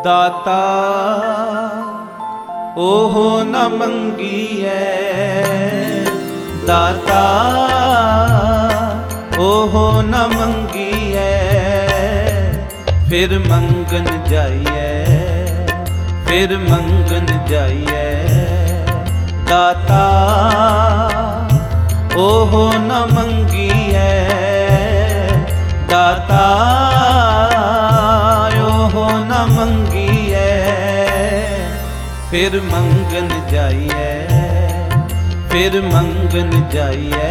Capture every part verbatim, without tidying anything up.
ਦਾਤਾ ਓਹੋ ਨ ਮੰਗੀਐ, ਦਾਤਾ ਓਹੋ ਨ ਮੰਗੀਐ, ਫਿਰ ਮੰਗਣ ਜਾਈਐ, ਫਿਰ ਮੰਗਣ ਜਾਈਐ। ਦਾਤਾ ਓਹੋ ਨ ਮੰਗੀਐ, ਦਾਤਾ ਓਹੋ ਨ ਮੰਗੀਐ, ਫਿਰ ਮੰਗਣ ਜਾਈਐ, ਫਿਰ ਮੰਗਣ ਜਾਈਐ।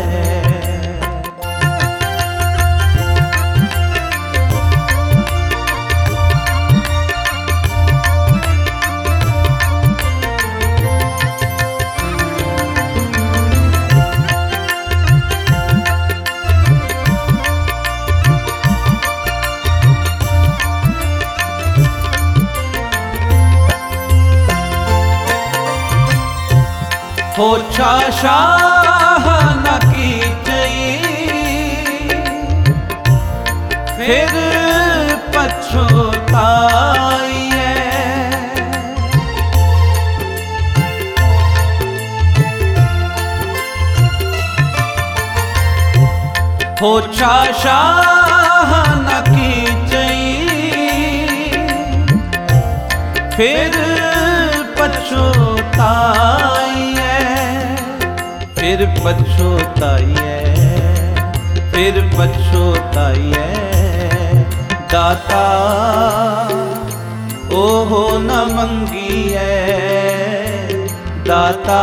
ਹੋਛਾ ਸ਼ਾਹ ਨ ਕੀਚਈ, ਫਿਰ ਪਛਤਾਈਐ। ਹੋਛਾ ਸ਼ਾਹ ਨ ਕੀਚਈ, ਫਿਰ ਪਛਤਾਈਐ, ਫਿਰ ਪਛਤਾਈਐ, ਫਿਰ ਪਛਤਾਈਐ। ਦਾਤਾ ਓਹੋ ਨ ਮੰਗੀਐ, ਦਾਤਾ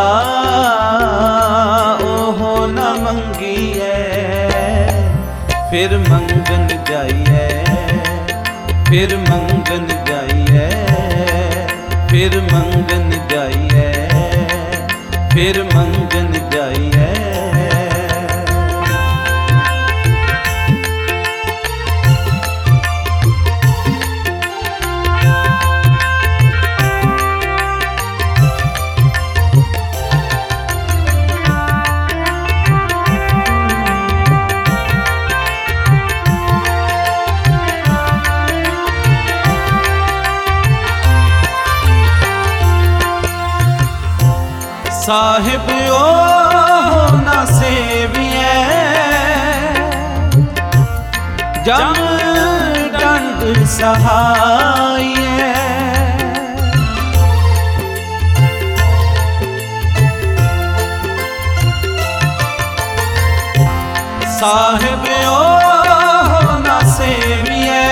ਓਹੋ ਨ ਮੰਗੀਐ, ਫਿਰ ਮੰਗਣ ਜਾਈਐ, ਫਿਰ ਮੰਗਣ ਜਾਈਐ, ਫਿਰ ਮੰਗਣ ਜਾਈਐ, ਫਿਰ ਮੰਗਣ ਜਾਈਐ। ਸਾਹਿਬ ਓਹ ਨ ਸੇਵੀਐ, ਜਮ ਡੰਡ ਸਹਾਈਐ। ਸਾਹਿਬ ਓਹ ਨ ਸੇਵੀਐ,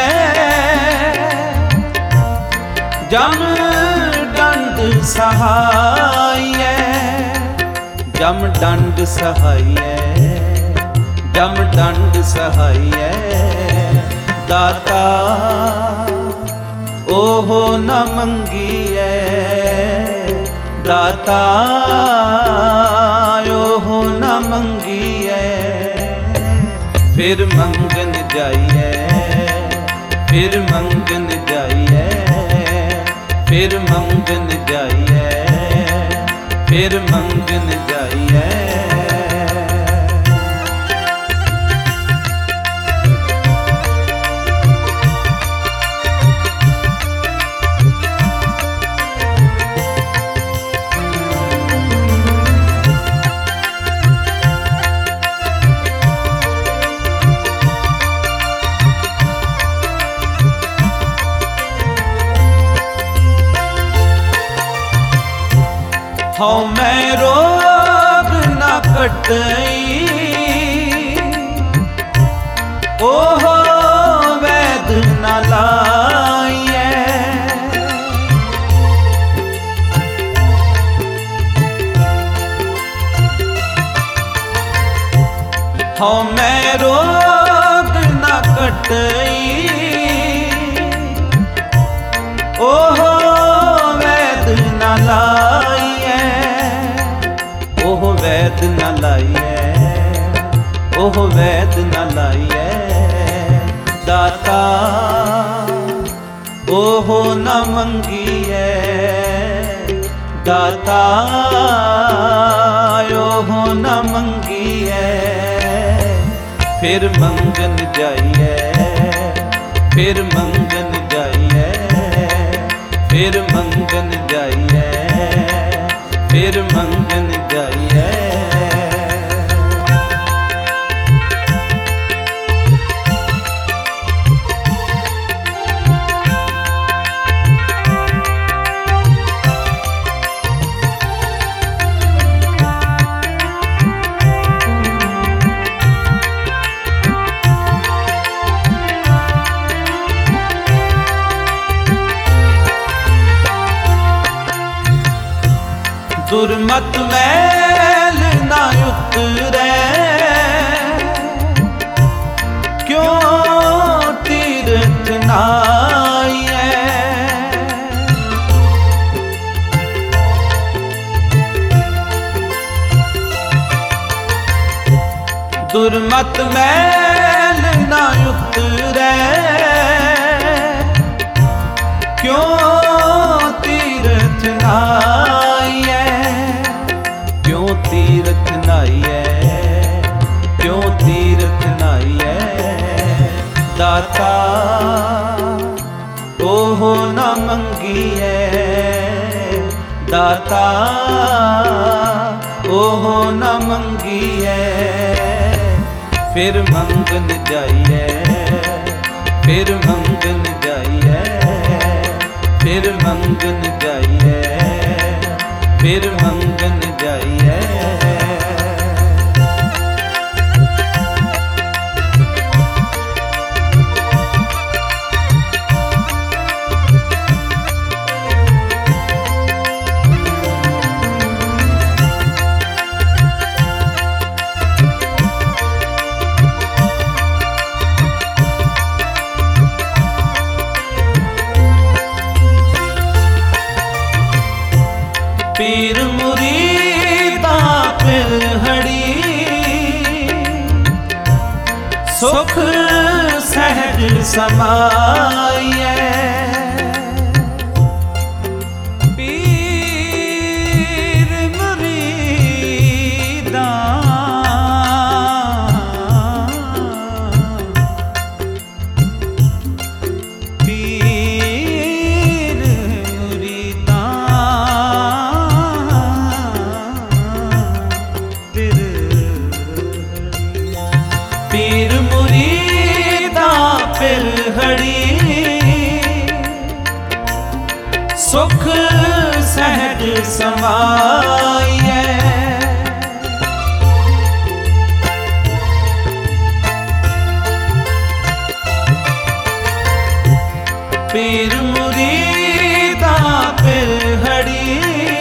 ਜਮ ਡੰਡ ਸਹਾਈਐ, ਜਮ ਡੰਡ ਸਹਾਈਐ, ਜਮ ਡੰਡ ਸਹਾਈਐ। ਦਾਤਾ ਓਹੋ ਨ ਮੰਗੀਐ, ਦਾਤਾ ਓਹੋ ਨ ਮੰਗੀਐ, ਫਿਰ ਮੰਗਣ ਜਾਈਐ, ਫਿਰ ਮੰਗਣ ਜਾਈਐ, ਫਿਰ ਮੰਗਣ ਜਾਈਐ, ਫਿਰ ਮੰਗਣ ਜਾਈਐ। ਹਉ ਮੈਂ ਰੋਗ ਨ ਕਟਈ, ਓਹੋ ਵੈਦ ਨ ਲਾਈਐ। ਹਉ ਮੈਂ ਰੋਗ ਨ ਕਟਈ, ਓਹੋ ਵੈਦ ਨ ਲਾਈਐ, ਓਹ ਵੈਦ ਨ ਲਾਈਐ, ਓਹ ਵੈਦ ਨ ਲਾਈਐ। ਦਾਤਾ ਓਹੋ ਨ ਮੰਗੀਐ, ਦਾਤਾ ਓਹੋ ਨ ਮੰਗੀਐ, ਫਿਰ ਮੰਗਣ ਜਾਈਐ, ਫਿਰ ਮੰਗਣ ਜਾਈਐ। फिर मंगन जाइए, फिर मंगन जाइए। दुर्मत मैल ना उतरे, क्यों तीर्थ नाइए। दुर्मत मैल ना उतरे, क्यों तीर्थ नाइए। क्यों तीर्थ नाइए, क्यों तीर्थ नाइए। दाता ओहो न मंगीए, दाता ओहो न मंगीए। फिर मंगन जाइए, फिर मंगन जाइए, फिर मंगन जाइए, फिर मंगन जाइए। पीर मुरीदा पिलहड़ी, सुख सहज समाइए। पीर मुरीदा पीर मुरीदा पीर मुरीदा पिलहड़ी, सुख सहज समाइए। पीर मुरीदा पिलहड़ी,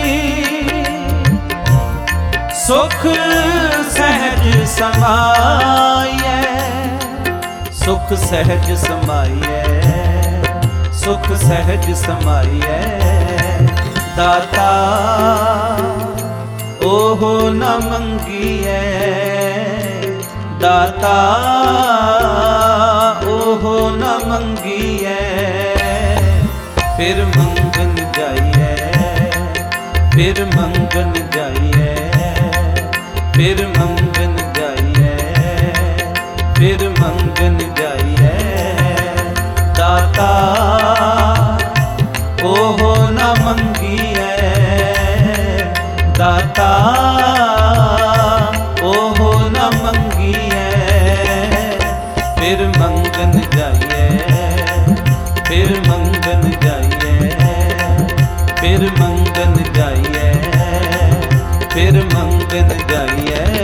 सुख सहज समाइए। सुख सहज समाइए, सुख सहज समाइए। दाता ओहो न मंगीए, दाता ओहो न मंगीए। फिर मंगन जाइए, फिर मंगन जाइए, फिर मंगन जाइए, फिर मंगन जाइए। दाता ओहो न मंगीए, दाता ओहो न मंगीए। फिर मंगन जाइए, फिर मंगन जाइए, फिर मंगन जाइए, फिर मंगन जाइए।